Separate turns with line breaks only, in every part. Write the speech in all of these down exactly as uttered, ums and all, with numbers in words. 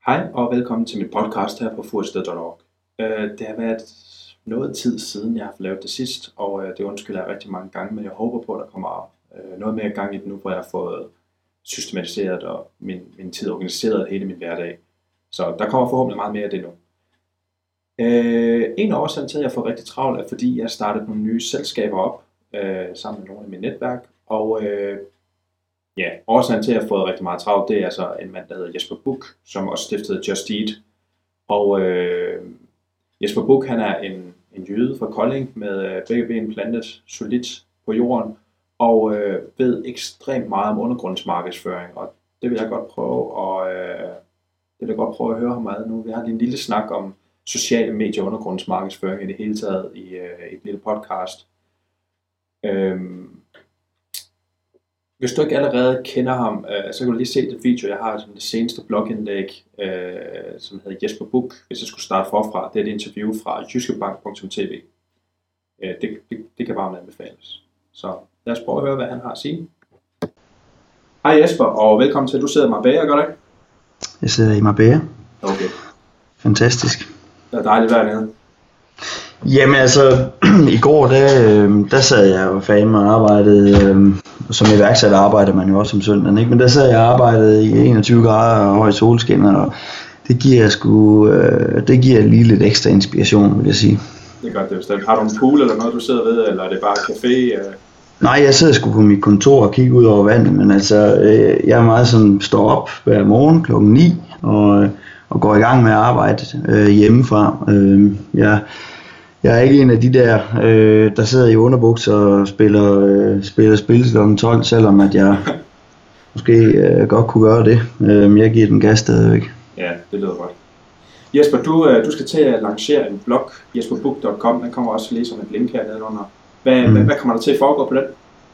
Hej og velkommen til mit podcast her på fursted punktum org. Det har været noget tid siden, jeg har lavet det sidst, og det undskylder jeg rigtig mange gange, men jeg håber på, at der kommer noget mere gang i det nu, hvor jeg har fået systematiseret og min, min tid organiseret hele min hverdag. Så der kommer forhåbentlig meget mere af det nu. En af årsagen til, at jeg får rigtig travlt, er fordi jeg startede nogle nye selskaber op sammen med nogle af mit netværk, og ja, årsagen til, at jeg har fået rigtig meget travlt, det er altså en mand, der hedder Jesper Buch, som også stiftede Just Eat. Og øh, Jesper Buch, han er en, en jøde fra Kolding med øh, begge ben plantet solidt på jorden, og øh, ved ekstremt meget om undergrundsmarkedsføring, og det vil jeg godt prøve, og øh, det vil jeg godt prøve at høre ham meget nu. Vi har lige en lille snak om sociale medier og undergrundsmarkedsføring i det hele taget i øh, et lille podcast. Øh, Hvis du ikke allerede kender ham, øh, så kan du lige se det video, jeg har som det seneste blogindlæg, øh, som hedder Jesper Buch, hvis jeg skulle starte forfra. Det er et interview fra jyskebank punktum t v. Øh, det, det, det kan varmt anbefales. Så lad os prøve at høre, hvad han har at sige. Hej Jesper, og velkommen til. Du sidder i Marbella, gør du ikke?
Jeg sidder i Marbella.
Okay.
Fantastisk.
Det er dejligt at være nede.
Jamen altså, i går der, der sad jeg jo fandme og arbejdede, øh, som iværksætter arbejder man jo også om søndagen, ikke? Men der sad jeg og arbejdede i enogtyve grader og høj solskin, og det giver sgu, øh, det giver lige lidt ekstra inspiration, vil jeg sige.
Det er godt, det er bestemt. Har du en pool eller noget, du sidder ved, eller er det bare café? Øh?
Nej, jeg sidder sgu på mit kontor og kigger ud over vandet, men altså, øh, jeg er meget sådan, står op hver morgen klokken ni og, og går i gang med at arbejde øh, hjemmefra. Øh, jeg Jeg er ikke en af de der, øh, der sidder i underbukser og spiller, øh, spiller spil til klokken tolv, selvom at jeg måske øh, godt kunne gøre det. Øh, jeg giver den gas stadigvæk.
Ja, det lyder godt. Jesper, du, øh, du skal til at lancere en blog, jesper buch punktum com. Den kommer også lige som et link her nedenunder. Hvad, mm. hvad, hvad kommer der til at foregå på den?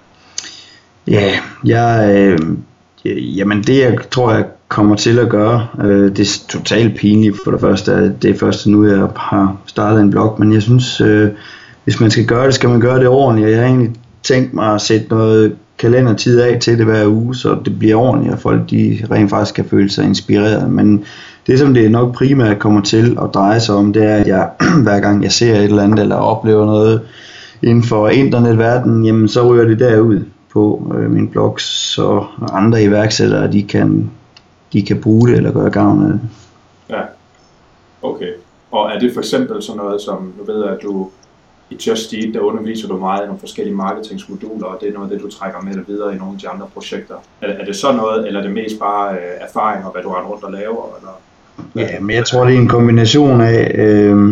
Ja, jeg, øh, jamen det jeg tror jeg kommer til at gøre, øh, det er totalt pinligt for det første, det er først nu jeg har startet en blog, men jeg synes, øh, hvis man skal gøre det, skal man gøre det ordentligt, og jeg har egentlig tænkt mig at sætte noget kalendertid af til det hver uge, så det bliver ordentligt, og folk de rent faktisk kan føle sig inspireret, men det som det nok primært kommer til at dreje sig om, det er, at jeg hver gang jeg ser et eller andet, eller oplever noget inden for internetverdenen, jamen så ryger det derud på øh, min blog, så andre iværksættere, de kan de kan bruge det eller gøre gavn af det.
Ja, okay. Og er det for eksempel sådan noget som, nu ved jeg, at du i Just Eat, der underviser du meget i nogle forskellige marketingsmoduler, og det er noget af det, du trækker med dig videre i nogle af de andre projekter. Er, er det så noget, eller er det mest bare øh, erfaring og hvad du render rundt og laver? Eller?
Ja, men jeg tror, det er en kombination af, øh,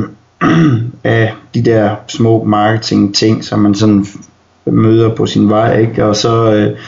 af de der små marketing ting, som man sådan møder på sin vej, ikke? Og så øh,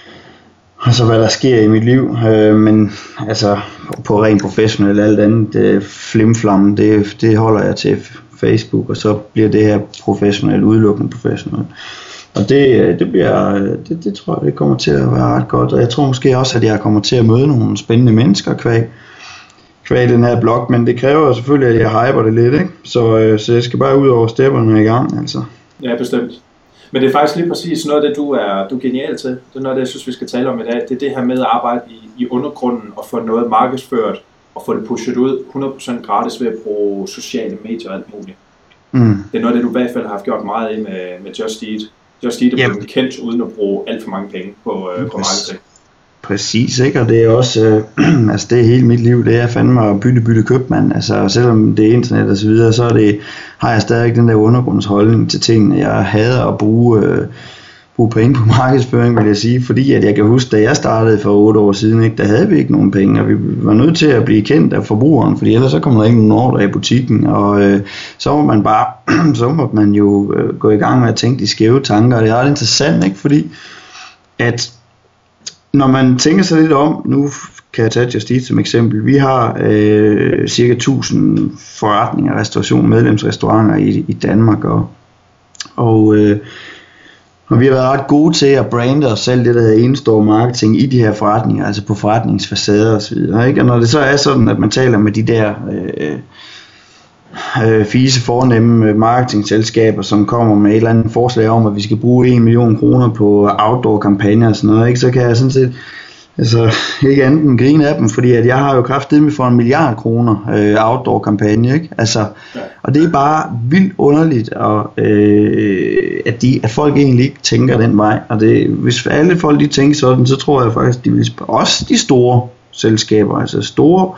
Og så hvad der sker i mit liv, øh, men altså på rent professionelt, alt andet øh, flimflam, det, det holder jeg til Facebook, og så bliver det her professionelt, udelukkende professionelt. Og det, det bliver, det, det tror jeg, det kommer til at være ret godt, og jeg tror måske også, at jeg kommer til at møde nogle spændende mennesker kvæg, kvæg den her blog, men det kræver selvfølgelig, at jeg hyper det lidt, ikke? Så, øh, så jeg skal bare ud over stepperne i gang, altså.
Ja, bestemt. Men det er faktisk lige præcis noget af det, du er, du er genial til. Det er noget af det, jeg synes, vi skal tale om i dag. Det er det her med at arbejde i, i undergrunden og få noget markedsført og få det pushet ud hundrede procent gratis ved at bruge sociale medier og alt muligt. Mm. Det er noget af det, du i hvert fald har haft gjort meget i med, med Just Eat. Just Eat er blevet kendt uden at bruge alt for mange penge på, øh, på marketing.
Præcis, ikke? Og det er også, øh, altså det er hele mit liv, det er fandme at bytte, bytte købmand. Altså selvom det er internet og så videre, så er det, har jeg stadig den der undergrundsholdning til tingene. Jeg hader at bruge, øh, bruge penge på markedsføring, vil jeg sige, fordi at jeg kan huske, da jeg startede for otte år siden, ikke, der havde vi ikke nogen penge, og vi var nødt til at blive kendt af forbrugeren, fordi ellers så kommer der ikke nogen ordre i butikken, og øh, så må man bare, så må man jo øh, gå i gang med at tænke de skæve tanker, og det er ret interessant, ikke, fordi at når man tænker sig lidt om, nu kan jeg tage Just Eat som eksempel, vi har øh, cirka tusind forretninger, restauration, medlemsrestauranter i, i Danmark, og, og, øh, og vi har været ret gode til at brande os selv, det der hedder in-store marketing i de her forretninger, altså på forretningsfacader og så videre, ikke? Og når det så er sådan, at man taler med de der øh, øh, fise fornemme marketingselskaber, som kommer med et eller andet forslag om, at vi skal bruge en million kroner på outdoor kampagner og sådan noget, ikke? Så kan jeg sådan set altså ikke andet end grine af dem, fordi at jeg har jo kraftedeme for en milliard kroner øh, outdoor-kampagne, ikke? Altså, ja. Og det er bare vildt underligt, og, øh, at, de, at folk egentlig ikke tænker den vej, og det, hvis alle folk de tænker sådan, så tror jeg faktisk, de vil spørge, også de store selskaber, altså store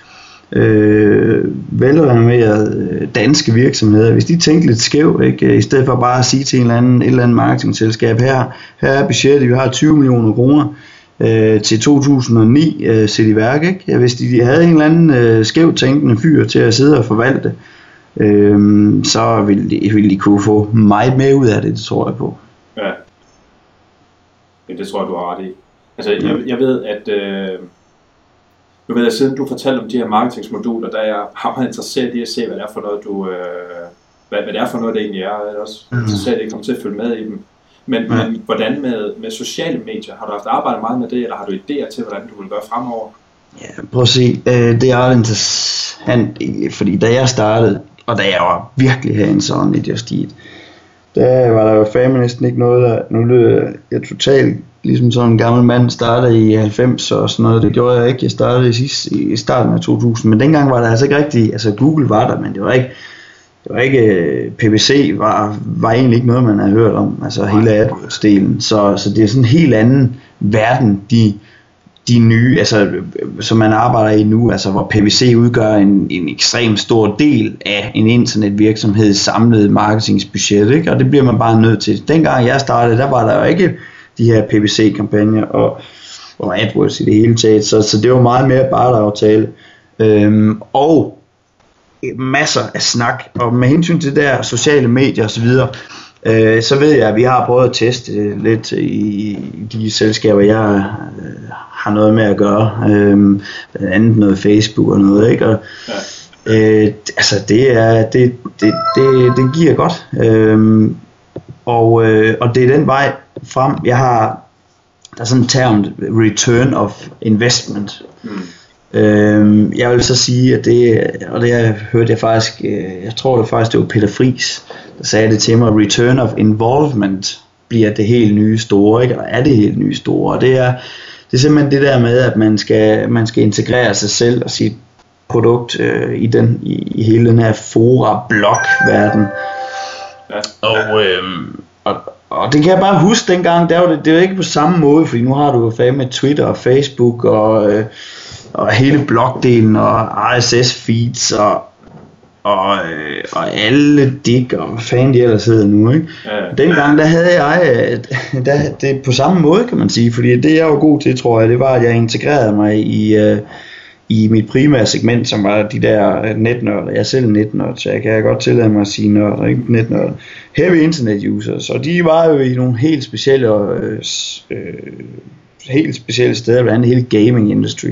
øh, velrenommerede danske virksomheder, hvis de tænker lidt skævt, ikke? I stedet for bare at sige til en eller anden, et eller andet marketingselskab, her, her er budgettet, vi har tyve millioner kroner, Øh, til to tusind og ni øh, sæt i værk, ikke? Ja, hvis de havde en eller anden øh, skævt tænkende fyr til at sidde og forvalte, øh, så ville de, ville de kunne få meget mere ud af det, det tror jeg på.
Ja, ja det tror jeg, du har ret i. Altså, ja. jeg, jeg ved, at øh, du ved, at siden du fortalte om de her marketingsmoduler, der er jeg har meget interesseret i at se, hvad det er for noget, du, øh, hvad, hvad det er for noget, det egentlig er. Jeg er også mm. interesseret i at komme til at følge med i dem. Men, ja. men hvordan med, med sociale medier? Har du haft arbejdet meget med det, eller har du idéer til, hvordan du vil gøre fremover?
Ja, prøv at se. Det er ret interessant, fordi da jeg startede, og da jeg var virkelig hands-on i Just Eat, der var der jo fandme næsten ikke noget, der nu lød jeg totalt ligesom sådan en gammel mand, startede i halvfems og sådan noget. Det gjorde jeg ikke. Jeg startede i, sidste, i starten af to tusind, men dengang var der altså ikke rigtig, altså Google var der, men det var ikke, det var ikke, P P C var, var egentlig ikke noget, man havde hørt om, altså hele AdWords-delen. Så, så det er sådan en helt anden verden, de, de nye, altså som man arbejder i nu, altså hvor P P C udgør en, en ekstremt stor del af en internetvirksomheds samlede marketingsbudget, ikke? Og det bliver man bare nødt til. Dengang jeg startede, der var der jo ikke de her P P C-kampagner og, og AdWords i det hele taget, så, så det var meget mere barteraftale. Øhm, og masser af snak, og med hensyn til der sociale medier osv., øh, så ved jeg, at vi har prøvet at teste lidt i de selskaber, jeg øh, har noget med at gøre, øh, blandt andet noget Facebook og noget, ikke? Og, øh, altså det er det, det, det, det giver godt, øh, og, øh, og det er den vej frem. Jeg har, der er sådan en term, return of investment. Mm. Jeg vil så sige, at det, og det hørte jeg faktisk, jeg tror det faktisk det var Peter Friis, der sagde det til mig, return of involvement bliver det helt nye store, ikke? Eller er det helt nye store, og det er, det er simpelthen det der med, at man skal, man skal integrere sig selv og sit produkt øh, i, den, i, i hele den her fora-blog-verden. Ja. Og, øh, og, og det kan jeg bare huske dengang, der var det, det var ikke på samme måde, fordi nu har du jo fandme Twitter og Facebook og øh, og hele blogdelen og R S S feeds og og, øh, og alle dig og hvad fanden de ellers hedder nu, ikke? Ja. Dengang der havde jeg der, det på samme måde, kan man sige, fordi det jeg var god til, tror jeg, det var at jeg integrerede mig i øh, i mit primære segment, som var de der netnørder. Jeg er selv netnørd, så jeg kan godt tillade mig at sige nørder, ikke netnørder. Heavy internet users, og de var jo i nogle helt specielle øh, øh, helt specielle steder, blandt andet hele gaming industry.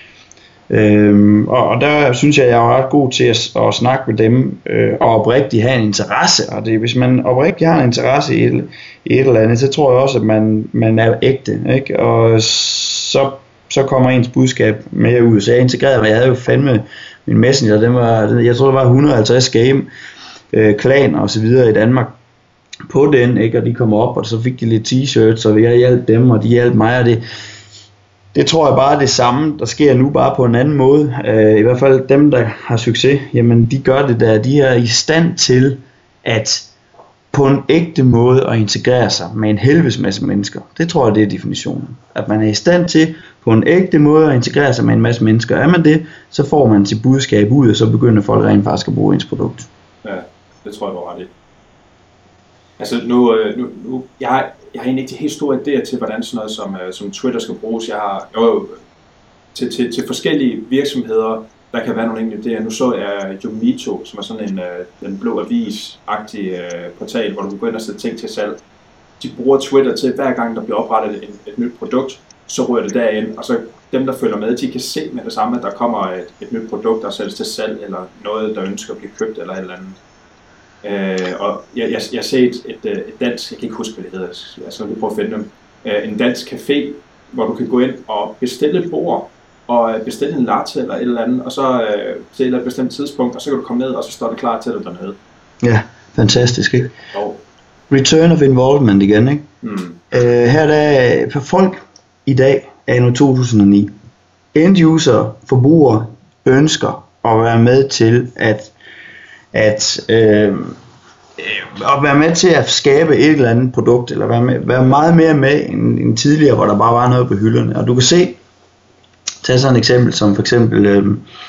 Øhm, og, og der synes jeg, jeg er ret god til at, at snakke med dem øh, og oprigtigt have en interesse, og det, hvis man oprigtigt har en interesse i et, i et eller andet, så tror jeg også, at man, man er ægte, ikke? Og så, så kommer ens budskab mere ud. Så jeg integrerede mig, jeg havde jo fandme min messenger, den var, jeg tror det var et hundrede og halvtreds game øh, klaner og så videre i Danmark på den, ikke? Og de kom op, og så fik de lidt t-shirts, og jeg hjalp dem, og de hjalp mig, og det Det tror jeg bare er det samme, der sker nu, bare på en anden måde. Uh, I hvert fald dem, der har succes, jamen de gør det der. De er i stand til at på en ægte måde at integrere sig med en helvedes masse mennesker. Det tror jeg, det er definitionen. At man er i stand til på en ægte måde at integrere sig med en masse mennesker. Er man det, så får man sit budskab ud, og så begynder folk rent faktisk at bruge ens produkt.
Ja, det tror jeg, du har ret i. Altså nu, nu, nu jeg, har, jeg har egentlig ikke de helt store idéer til, hvordan sådan noget som, som Twitter skal bruges. Jeg har jo til, til, til forskellige virksomheder, der kan være nogle enkelte idéer. Nu så jeg Yomito, som er sådan en den blå avis-agtig uh, portal, hvor du kan gå ind og sætte ting til salg. De bruger Twitter til, hver gang der bliver oprettet et, et nyt produkt, så ryger det derind, og så dem, der følger med, de kan se med det samme, at der kommer et, et nyt produkt, der sælges til salg, eller noget, der ønsker at blive købt, eller et eller andet. Uh, og jeg, jeg, jeg har set et, et dansk, jeg kan ikke huske, hvad det hedder, jeg skal lige prøve at finde dem, uh, en dansk café, hvor du kan gå ind og bestille et bord, og bestille en latte eller et eller andet, og så uh, til et bestemt tidspunkt, og så kan du komme ned, og så står det klar til dig dernede.
Ja, fantastisk, ikke?
Og
return of involvement igen, ikke? Mm. Uh, her der for folk i dag, anno to tusind og ni. End user, forbrugere, ønsker at være med til at, at, øh, at være med til at skabe et eller andet produkt, eller være, med, være meget mere med end, end tidligere, hvor der bare var noget på hylderne. Og du kan se, tag sådan et eksempel som for eksempel øh,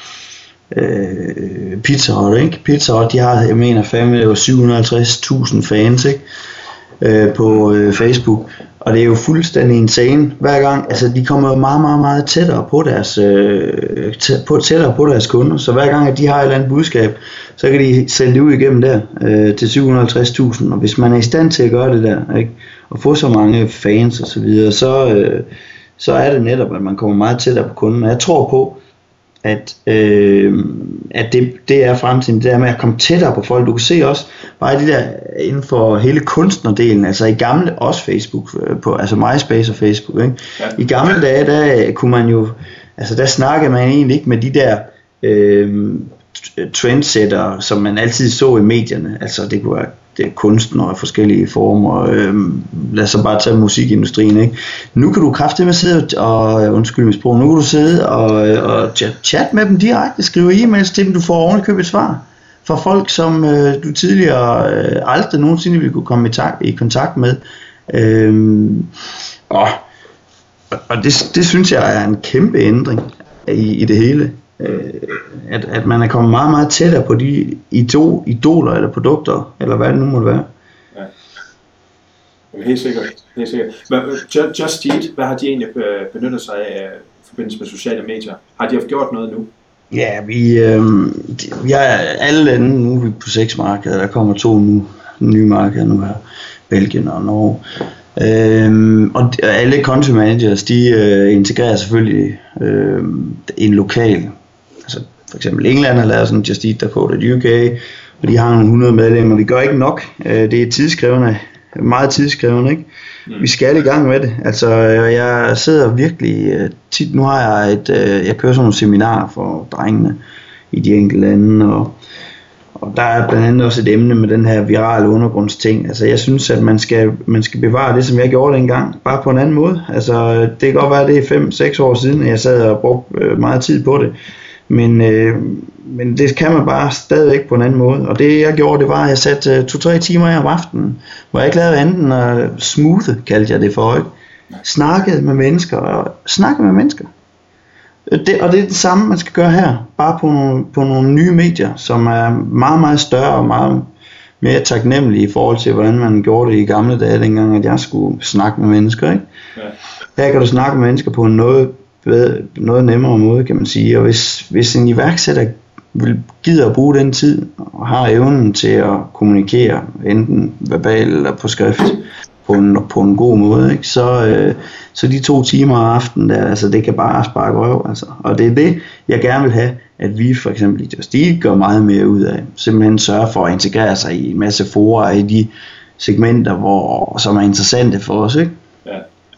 øh, Pizza Hut, ikke? Pizza Hut, de har, jeg mener, fandme syv hundrede og halvtreds tusind fans, ikke? Øh, på øh, Facebook, og det er jo fuldstændig insane hver gang. Altså de kommer jo meget meget meget tættere på deres øh, tæ- på, tættere på deres kunder, så hver gang at de har et eller andet budskab, så kan de sælge det ud igennem der øh, til syv hundrede og halvtreds tusind, og hvis man er i stand til at gøre det der, ikke, og få så mange fans og så videre, så øh, så er det netop, at man kommer meget tættere på kunden. Og jeg tror på, at, øh, at det, det er fremtiden, det der med at komme tættere på folk. Du kan se også bare det der inden for hele kunstnerdelen, altså i gamle, også Facebook, på, altså MySpace og Facebook, ikke? Ja. I gamle dage, der kunne man jo, altså der snakkede man egentlig ikke med de der øh, trendsetter, som man altid så i medierne. Altså det kunne være det er kunstnere af forskellige former. Øhm, lad os så bare tage musikindustrien, ikke? Nu kan du kraftedeme sidde og, undskyld mit sprog, nu kan du sidde og, og chat med dem direkte, skrive e-mails til dem, du får ovenikøbet et svar fra folk, som øh, du tidligere øh, aldrig nogensinde ville kunne komme i, tak, i kontakt med. Øhm, og og det, det synes jeg er en kæmpe ændring i, i det hele. At, at man er kommet meget, meget tættere på de idol, idoler eller produkter, eller hvad det nu måtte være.
Ja. Helt sikkert. Helt sikkert. Men Just Eat, hvad har de egentlig benyttet sig af i forbindelse med sociale medier? Har de haft gjort noget nu?
Ja, vi, øh, vi har alle lande, nu er vi på seks markeder, der kommer to nu, nye markeder nu her, Belgien og Norge. Øhm, og alle country managers, de øh, integrerer selvfølgelig øh, en lokal, altså for eksempel England har lavet sådan Just Eat punktum d k, U K, og de har nogle hundrede medlemmer. Vi gør ikke nok, øh, det er tidskrævende, meget tidskrævende, ikke? Mm. Vi skal i gang med det. Altså jeg sidder virkelig øh, tit, nu har jeg et, øh, jeg kører sådan nogle seminarer for drengene i de enkelte lande, og Og der er blandt andet også et emne med den her virale undergrundsting. Altså jeg synes, at man skal, man skal bevare det, som jeg gjorde dengang, bare på en anden måde. Altså det kan godt være, at det er fem seks år siden, at jeg sad og brugte meget tid på det. Men, øh, men det kan man bare stadigvæk på en anden måde. Og det jeg gjorde, det var, at jeg satte to tre timer af om aftenen, hvor jeg ikke lavede andet end at smoothe, kaldte jeg det for, ikke? Snakkede med mennesker, og snakkede med mennesker. Det, og det er det samme, man skal gøre her, bare på nogle, på nogle nye medier, som er meget, meget større og meget mere taknemmelige i forhold til, hvordan man gjorde det i gamle dage, dengang at jeg skulle snakke med mennesker, ikke? Ja. Her kan du snakke med mennesker på en noget, bedre, noget nemmere måde, kan man sige, og hvis, hvis en iværksætter vil gider at bruge den tid, og har evnen til at kommunikere, enten verbalt eller på skrift, på en, på en god måde, ikke? Så, øh, så de to timer af aftenen der, altså det kan bare sparke røv, altså. Og det er det, jeg gerne vil have, at vi for eksempel i Just Eat gør meget mere ud af. Simpelthen sørge for at integrere sig i en masse forer i de segmenter, hvor, som er interessante for os, ikke?
Ja.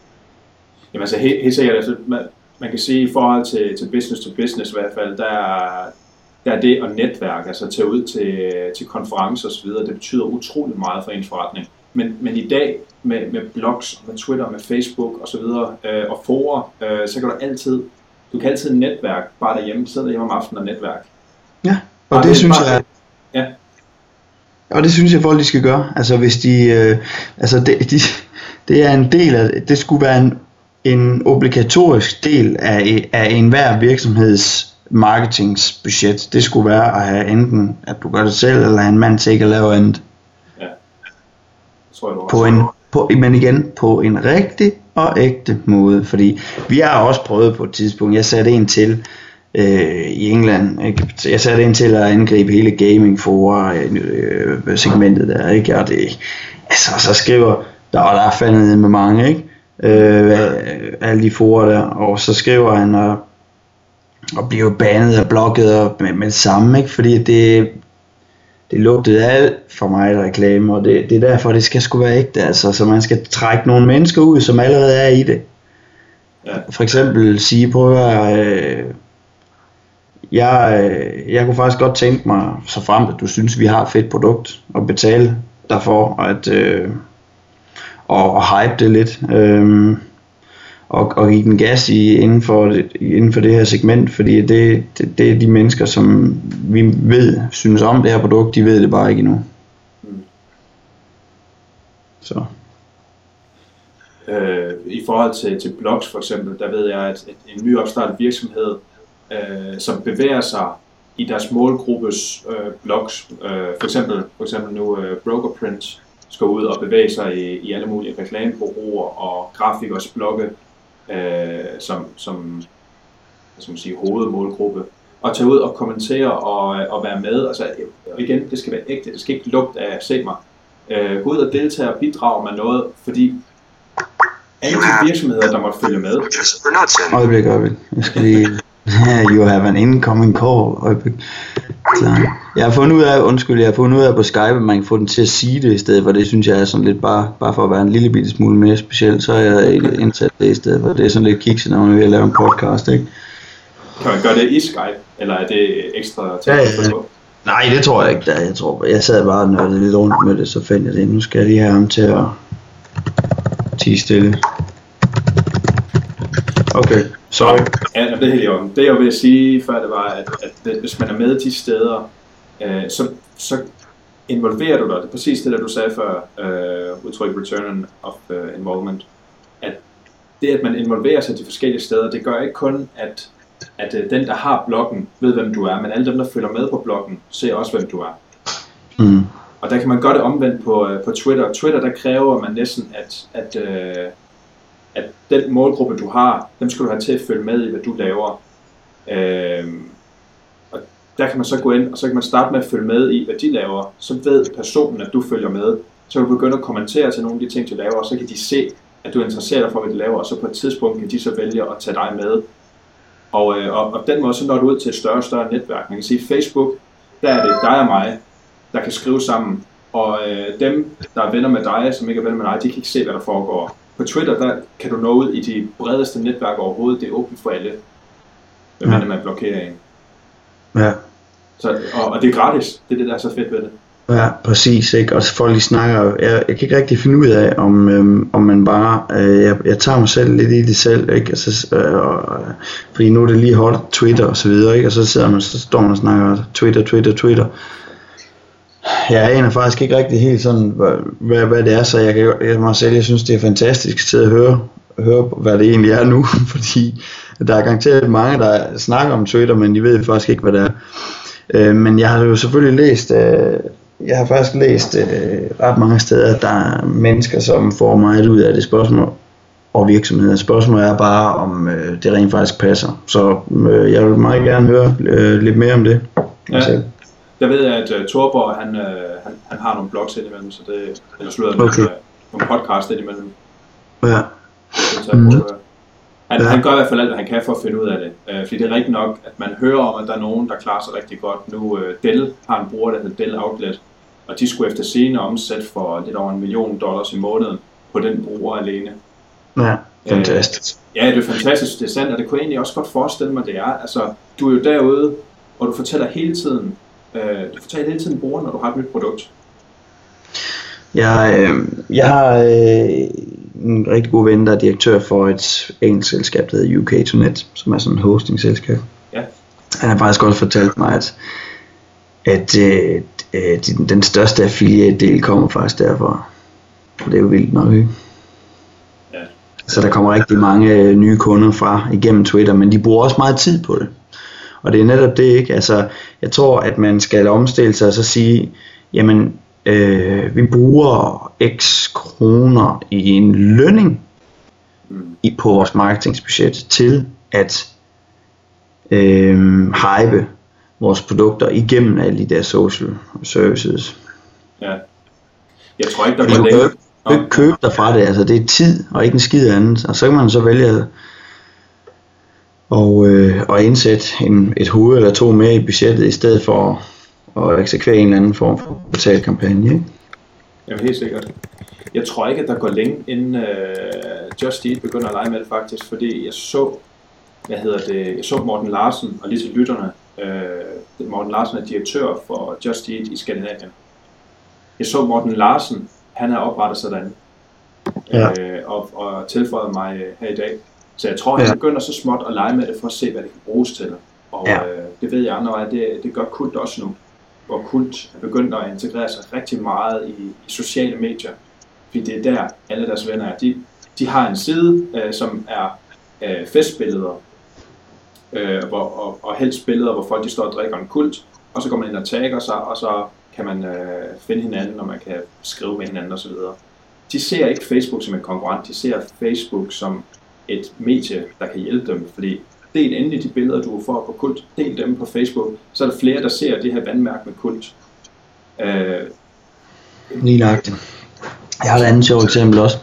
Jamen altså helt, helt sikkert, altså, man, man kan sige i forhold til, til business to business i hvert fald, der er, der er det at netværke, altså tage ud til, til konferencer og så videre, det betyder utrolig meget for ens forretning. Men, men i dag med, med blogs, med Twitter, med Facebook og så videre, øh, og forer, øh, så kan du altid, du kan altid netværke bare derhjemme, sidde derhjemme om aftenen og netværke.
Ja, og bare det, det synes bare, jeg,
ja.
Og det synes jeg folk de skal gøre. Altså hvis de, øh, altså det, de, det er en del af, det skulle være en, en obligatorisk del af, af enhver virksomheds marketingsbudget. Det skulle være at have enten at du gør det selv eller have en mand til ikke at lave andet. På en, på, men igen på en rigtig og ægte måde, fordi vi har også prøvet på et tidspunkt, jeg satte en til øh, i England, ikke? Jeg satte en til at angribe hele gaming for øh, segmentet der, ikke? Og det, altså så skriver, der var der fandet med mange, ikke? Øh, alle de forer der, og så skriver han og, og bliver bandet og blokket og med, med det samme, ikke? Fordi det Det lugtede alt for mig af reklame, og det, det er derfor, det skal sgu være ægte, altså, så man skal trække nogle mennesker ud, som allerede er i det. Ja. For eksempel sige på, at øh, jeg, øh, jeg kunne faktisk godt tænke mig, så frem at du synes, vi har et fedt produkt, og betale derfor, at, øh, og, og hype det lidt. Øh, og, og give den gas i, inden, for, inden for det her segment, fordi det, det, det er de mennesker, som vi ved, synes om det her produkt, de ved det bare ikke endnu. Mm. Så.
Øh, I forhold til, til blogs for eksempel, der ved jeg, at en nyopstartet virksomhed, øh, som bevæger sig i deres målgruppes øh, blogs, øh, for eksempel, for eksempel nu øh, Brokerprint, skal ud og bevæge sig i, i alle mulige reklamebureauer og grafikers blogge, øh, som, som, hvad skal man sige, hovedmålgruppe, og tage ud og kommentere og, og være med. Altså, og igen, det skal være ægte, det skal ikke lugte af se mig. Øh, gå ud og deltage og bidrage med noget, fordi alle de virksomheder, der måtte følge med.
Øjeblik, øjeblik. Jeg skal lige... You have an incoming call. Øjeblik. Klar. Jeg har fundet ud af, undskyld, jeg har fundet ud af på Skype, at man kan få den til at sige det i stedet for. Det synes jeg er sådan lidt bare, bare for at være en lille bitte smule mere speciel. Så har jeg indsat det i stedet for. Det er sådan lidt kikset, når man vil lave en podcast, ikke?
Kan man gøre det i Skype, eller er det ekstra til
ja,
at
ja. Nej, det tror jeg ikke. Der. Jeg tror, jeg sad bare og nørdede lidt rundt med det, så fandt jeg det. Nu skal jeg lige have ham til at tie stille. Okay, sorry.
Ja, det er helt i orden. Det jeg vil sige før, det var, at, at hvis man er med de steder, øh, så, så involverer du dig. Det er præcis det, der du sagde før, øh, udtryk return of uh, involvement. At det, at man involverer sig de forskellige steder, det gør ikke kun, at, at uh, den, der har bloggen, ved, hvem du er, men alle dem, der følger med på bloggen, ser også, hvem du er. Mm. Og der kan man gøre det omvendt på, uh, på Twitter. Twitter, der kræver man næsten, at... at uh, at den målgruppe, du har, dem skal du have til at følge med i, hvad du laver. Øhm, og der kan man så gå ind, og så kan man starte med at følge med i, hvad de laver. Så ved personen, at du følger med. Så kan du begynde at kommentere til nogle af de ting, du laver, og så kan de se, at du interesserer dig for, hvad de laver, og så på et tidspunkt kan de så vælge at tage dig med. Og, øh, og, og den måde, så når du ud til et større og større netværk. Man kan sige, Facebook, der er det dig og mig, der kan skrive sammen. Og øh, dem, der er venner med dig, som ikke er venner med dig, de kan ikke se, hvad der foregår. På Twitter, der kan du nå ud i de bredeste netværk overhovedet. Det er åbent for alle, hvad ja. man blokerer en.
Ja.
Så, og, og det er gratis. Det er det, der er så fedt ved det.
Ja, præcis. Ikke? Og folk lige snakker. Jeg, jeg kan ikke rigtig finde ud af, om, øhm, om man bare... Øh, jeg, jeg tager mig selv lidt i det selv, ikke? Altså, øh, fordi nu er det lige hot Twitter og så videre, ikke? Og så sidder man, så står man og snakker Twitter, Twitter, Twitter. Jeg aner faktisk ikke rigtig helt sådan, hvad, hvad det er, så jeg kan jeg mig selv, jeg synes det er fantastisk til at høre, høre hvad det egentlig er nu, fordi der er garanteret mange, der snakker om Twitter, men de ved faktisk ikke, hvad det er. Øh, men jeg har jo selvfølgelig læst, øh, jeg har faktisk læst øh, ret mange steder, at der er mennesker, som får meget ud af det spørgsmål, og virksomheder. Spørgsmålet er bare, om øh, det rent faktisk passer. Så øh, jeg vil meget gerne høre øh, lidt mere om det.
Ja. Jeg ved, at uh, Torborg, han, uh, han, han har nogle blogs indimellem, så det, eller slutter okay. med uh, nogle podcasts indimellem.
Ja.
Mm. Han, ja. han gør i hvert fald alt, hvad han kan for at finde ud af det. Uh, fordi det er rigtigt nok, at man hører om, at der er nogen, der klarer sig rigtig godt. Nu uh, Dell har en bruger, der hedder Dell Outlet, og de skulle efter scene omsætte for lidt over en million dollars i måneden på den bruger alene.
Ja, fantastisk.
Uh, ja, det er fantastisk, det er sandt, og det kunne jeg egentlig også godt forestille mig, det er. Altså, du er jo derude, og du fortæller hele tiden, du fortæller hele tiden brugeren, når du har et nyt produkt.
Jeg, øh, jeg har øh, en rigtig god ven, der er direktør for et engelsk selskab, der hedder U K to net, som er sådan et hosting-selskab.
Ja.
Han har faktisk også fortalt mig, at, at øh, den, den største affiliate-del kommer faktisk derfra. Og det er jo vildt nok, ikke?
Ja.
Så der kommer rigtig mange nye kunder fra igennem Twitter, men de bruger også meget tid på det. Og det er netop det, ikke? Altså, jeg tror, at man skal omstille sig og så sige, jamen, øh, vi bruger x kroner i en lønning i, på vores marketingsbudget til at øh, hype vores produkter igennem alle de der social services.
Ja. Jeg tror ikke, der
går længe. Du kan ikke købe dig fra det, altså det er tid og ikke en skid andet. Og så kan man så vælge og, øh, og indsætte en, et hoved eller to mere i budgettet, i stedet for at eksekvere en eller anden form for betalt kampagne. Ikke?
Jamen helt sikkert. Jeg tror ikke, at der går længe, inden uh, Just Eat begynder at lege med det faktisk, fordi jeg så, hvad hedder det, jeg så Morten Larsen, og lige til lytterne, uh, Morten Larsen er direktør for Just Eat i Skandinavien. Jeg så Morten Larsen, han har oprettet sådan, ja. uh, og, og tilføjet mig her i dag. Så jeg tror, at han begynder så småt at lege med det for at se, hvad det kan bruges til. Og ja. øh, det ved jeg andre veje, det, det gør Kult også nu. Hvor Kult er begyndt at integrere sig rigtig meget i, i sociale medier. Fordi det er der, alle deres venner er. De, de har en side, øh, som er øh, festbilleder, øh, hvor, og, og helst billeder, hvor folk de står og drikker en kult. Og så går man ind og tagger sig, og så kan man øh, finde hinanden, og man kan skrive med hinanden osv. De ser ikke Facebook som en konkurrent, de ser Facebook som et medie, der kan hjælpe dem, fordi del endelig de billeder, du får på Kult, del dem på Facebook, så er der flere, der ser det her vandmærke med Kult. Øh,
Lige nøjagtigt. Jeg har et andet sjovt eksempel også.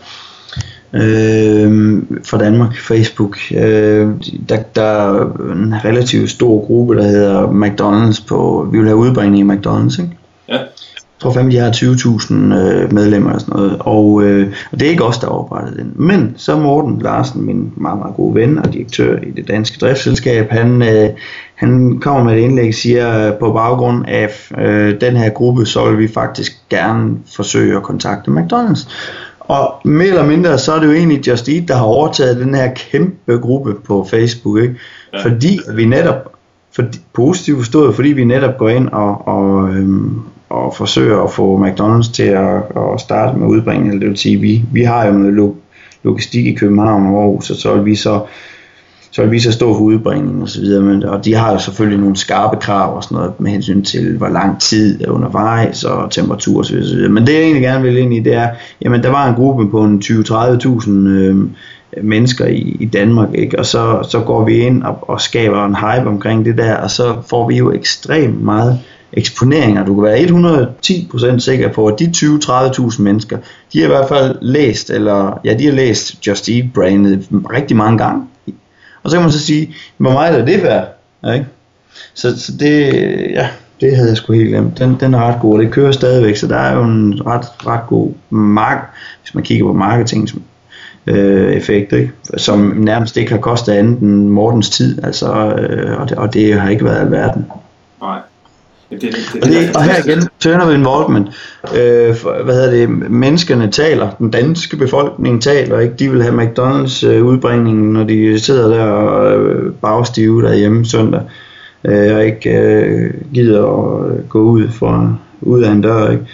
Øh, for Danmark, Facebook. Øh, der, der er en relativt stor gruppe, der hedder McDonald's på, vi vil have udbringning i McDonald's, ikke?
Ja.
Jeg tror fandme, de har tyve tusind øh, medlemmer og sådan noget, og, øh, og det er ikke os, der har oprettet den. Men så Morten Larsen, min meget, meget gode ven og direktør i det danske driftsselskab, han, øh, han kommer med et indlæg og siger, øh, på baggrund af øh, den her gruppe, så vil vi faktisk gerne forsøge at kontakte McDonald's. Og mere eller mindre, så er det jo egentlig Just Eat, der har overtaget den her kæmpe gruppe på Facebook, ikke? Ja. Fordi vi netop, for, positivt forstået, fordi vi netop går ind og, og øhm, og forsøger at få McDonald's til at, at starte med udbringning. Det vil sige, vi, vi har jo noget logistik i København og Aarhus, så, så vil vi så så vil vi så stå for udbringning og så videre, men, og de har jo selvfølgelig nogle skarpe krav og sådan noget med hensyn til, hvor lang tid er undervejs og temperatur og så videre, så videre. Men det jeg egentlig gerne vil ind i, det er, jamen der var en gruppe på en tyve til tredive tusind øh, mennesker i, i Danmark, ikke? Og så, så går vi ind og, og skaber en hype omkring det der, og så får vi jo ekstremt meget eksponeringer. Du kan være et hundrede og ti procent sikker på, at de tyve til tredive tusind mennesker, de har i hvert fald læst, eller ja, de har læst Just Eat brandet rigtig mange gange. Og så kan man så sige, hvor meget er det værd? Ja, ikke? Så, så det, ja, det havde jeg sgu helt glemt. Den, den er ret god, det kører stadigvæk, så der er jo en ret, ret god mark, hvis man kigger på marketing øh, effekt, ikke? Som nærmest ikke har kostet andet end Mortens tid, altså, øh, og, det, og det har ikke været alverden.
Nej. Det, det, det,
og, det, og her igen, turn of involvement, øh, for, hvad hedder det, menneskerne taler, den danske befolkning taler, ikke? De vil have McDonald's øh, udbringning, når de sidder der og øh, bagstive derhjemme søndag, øh, og ikke øh, gider at øh, gå ud, for, ud af en dør, ikke?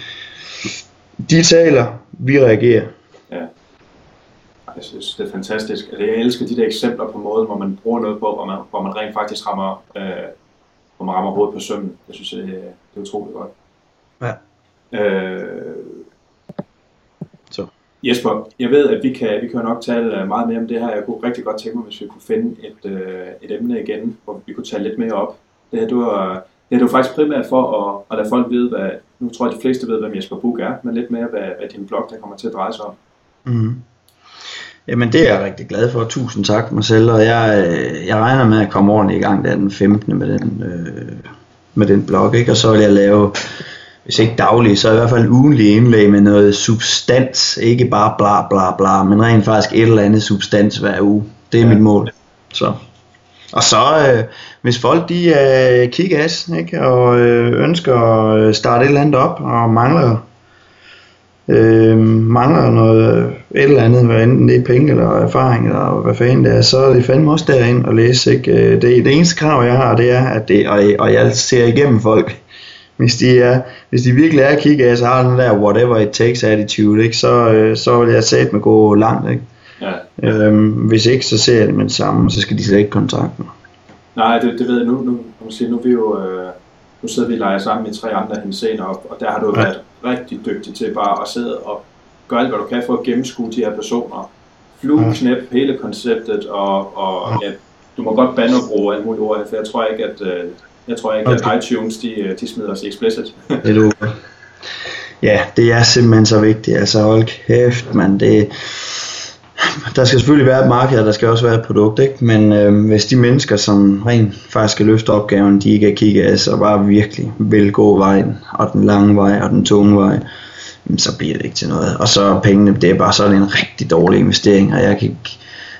De taler, vi reagerer.
Ja. Jeg synes, det er fantastisk. Jeg elsker de der eksempler på måden, hvor man bruger noget på, hvor man, hvor man rent faktisk rammer øh, hvor man rammer hovedet på sømmen. Jeg synes, det, det er utroligt godt.
Ja.
Øh,
Så.
Jesper, jeg ved, at vi kan, vi kan nok tale meget mere om det her. Jeg kunne rigtig godt tænke mig, hvis vi kunne finde et, et emne igen, hvor vi kunne tale lidt mere op. Det her, du er, det er du faktisk primært for at, at lade folk vide, hvad, nu tror jeg, de fleste ved, hvem Jesper Buch er, men lidt mere, hvad, hvad din blog der kommer til at dreje sig om.
Mm. Jamen det er jeg rigtig glad for. Tusind tak Marcel, og jeg, jeg regner med at komme ordentligt i gang der den femtende med den, øh, med den blog, ikke? Og så vil jeg lave, hvis ikke dagligt, så i hvert fald ugenlige indlæg med noget substans, ikke bare bla bla bla, men rent faktisk et eller andet substans hver uge. Det er ja. Mit mål. Så. Og så øh, hvis folk de øh, kigger ass, ikke? Og øh, ønsker at starte et eller andet op og mangler Øh, mangler noget et eller andet, hvad enten det er penge eller erfaring eller hvad fanden det er, så er det fandme også derind og læse, ikke? Det, det eneste krav jeg har, det er, at det, og, og jeg ser igennem folk, hvis de, er, hvis de virkelig er at kigge af, så har den der whatever it takes attitude, ikke? Så, så vil jeg sætte mig gå langt, ikke?
Ja.
Øhm, hvis ikke, så ser jeg det med det samme, så skal de slet ikke kontakte mig.
Nej, det, det ved jeg nu, nu, nu, nu, vi jo, øh, nu sidder vi og leger sammen med tre andre henseender, og, og der har du ja. været rigtig dygtig til bare at sidde og gøre alt, hvad du kan for at gennemskue de her personer. Flueknæp ja. Hele konceptet, og, og ja, du må godt bande og bruge alle mulige ord her, for jeg tror ikke, at, øh, jeg tror ikke, okay. at iTunes de, de smider os i explicit.
Det er du. Ja, det er simpelthen så vigtigt. Altså hold kæft, man. Det, der skal selvfølgelig være et marked, og der skal også være et produkt, ikke? Men øh, hvis de mennesker, som rent faktisk skal løfte opgaven, de ikke er kigget af, så bare virkelig vil gå vejen, og den lange vej, og den tunge vej, så bliver det ikke til noget. Og så pengene, det er bare sådan en rigtig dårlig investering, og jeg kan ikke,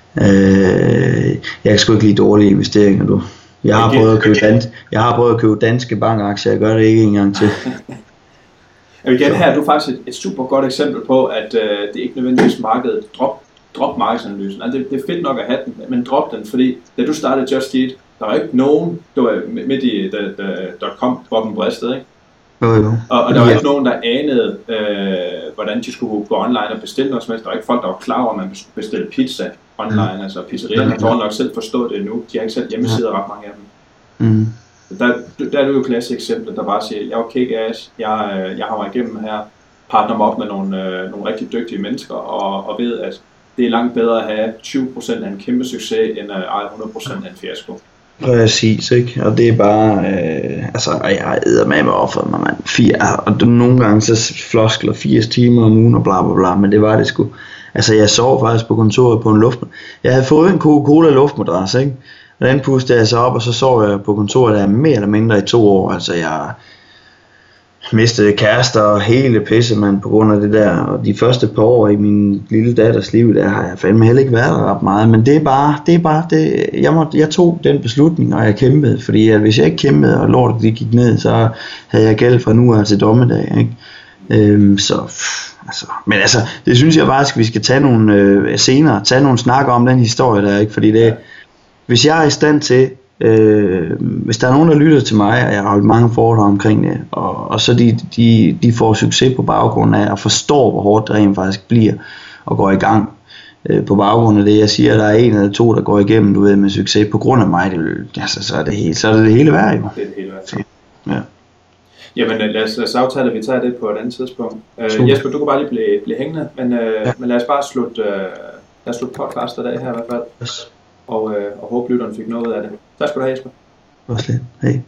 øh, jeg kan sgu ikke lide dårlige investeringer, du. Jeg har prøvet at købe, dans, jeg har prøvet at købe danske bankaktier, jeg gør det ikke engang til.
Jeg vil gerne her, du er faktisk et, et super godt eksempel på, at øh, det ikke nødvendigvis markedet drop drop markedsanalysen. Altså, det, det er fedt nok at have den, men drop den, fordi da du startede Just Eat, der var ikke nogen, det var midt i, da, da, der kom Bobben Bristed, ikke?
Jo, jo.
Og, og der var
Ja.
ikke nogen, der anede, øh, hvordan de skulle gå online og bestille noget som helst. Der var ikke folk, der var klar over, at man skulle bestille pizza online. Mm. Altså pizzerierne har nok selv forstået det nu. De har ikke selv hjemmesider, ret mange af dem.
Mm.
Der, der er det jo klassisk eksempel, der bare siger, jeg var kick-ass, jeg, jeg har været igennem her, partner mig op med nogle, øh, nogle rigtig dygtige mennesker, og, og ved, at det er langt bedre at have tyve procent af en kæmpe succes, end at eje hundrede procent af en fiasko.
Præcis, ikke? Og det er bare, øh, altså, jeg æder med mig offeret mig, mand. Fire, og nogle gange så floskler firs timer om ugen og bla bla bla, men det var det sgu. Altså, jeg sov faktisk på kontoret på en luft. Jeg havde fået en Coca-Cola luftmadras, ikke? Og den pustede jeg så op, og så sov jeg på kontoret der mere eller mindre i to år. Altså, jeg mistede kærester og hele pissemand på grund af det der. Og de første par år i min lille datters liv, der har jeg fandme heller ikke været der ret meget. Men det er bare, det er bare det. Jeg, må, jeg tog den beslutning, og jeg kæmpede. Fordi at hvis jeg ikke kæmpede, og lortet det gik ned, så havde jeg gæld fra nu af til dommedag, ikke? Øhm, så, pff, altså, men altså, det synes jeg faktisk, vi skal tage nogle øh, senere, tage nogle snakker om den historie der, ikke? Fordi det, hvis jeg er i stand til, øh, hvis der er nogen, der lytter til mig, og jeg har holdt mange foredrag omkring det, og, og så de, de, de får succes på baggrund af, og forstår, hvor hårdt det rent faktisk bliver, og går i gang, øh, på baggrund af det, jeg siger, der er en eller to, der går igennem, du ved, med succes, på grund af mig, det, altså, så er det hele, så er det, det hele værd, jo.
Det er det hele værd.
Så, ja.
Jamen lad os, lad os aftale, at vi tager det på et andet tidspunkt. Uh, Jesper, du kan bare lige blive, blive hængende, men, uh, ja. men lad os bare slutte, uh, lad os slutte podcast i dag her i hvert fald,
Yes.
og, uh, og håbe lytteren fik noget ud af det. Tak skal du have, Jesper.
Også lidt. Hej.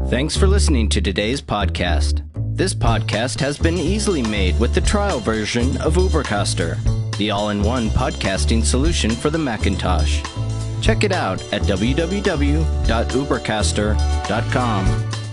Thanks for listening to today's podcast. This podcast has been easily made with the trial version of Ubercaster, the all-in-one podcasting solution for the Macintosh. Check it out at w w w dot ubercaster dot com.